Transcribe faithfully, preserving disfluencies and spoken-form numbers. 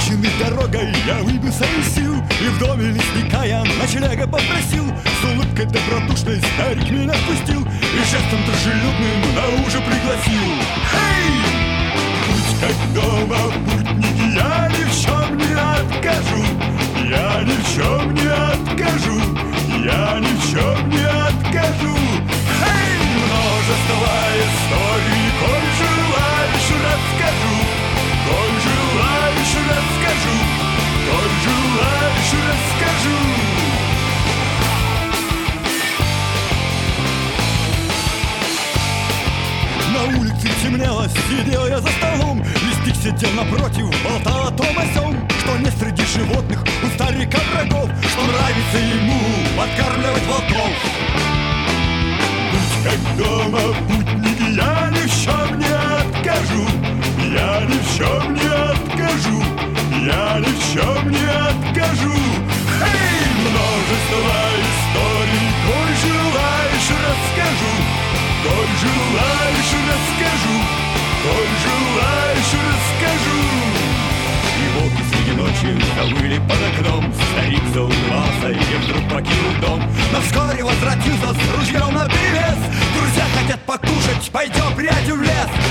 Измученный дорогой я выбился из сил, и в доме лесника я ночлега попросил. С улыбкой добродушной старик меня впустил и жестом дружелюбным на ужин пригласил. Эй! Будь как дома, путники, я ни в чем не откажу. Я ни в чем не откажу. Я ни в чем не откажу. Эй! Множество историй, коль желаешь, расскажу. Коль желаешь, расскажу. Коль желаешь, расскажу. На улице темнело, сидел я за столом. Листик сидел напротив, болтал о том о сём, что нет среди животных у старика врагов, что нравится ему подкармливать волков. Будь как дома, путники, я ни в чем не откажу. Я ни в чем не откажу. Я ни в чем не откажу. Эй, множество историй, коль желаешь, расскажу. Коль желаешь, расскажу. Коль желаешь, расскажу. И волки среди ночи завыли под окном. Старик заулыбался и вдруг покинул дом. Но вскоре возвратился с ружьем наперевес. Друзья хотят покушать, пойдем, приятель, в лес.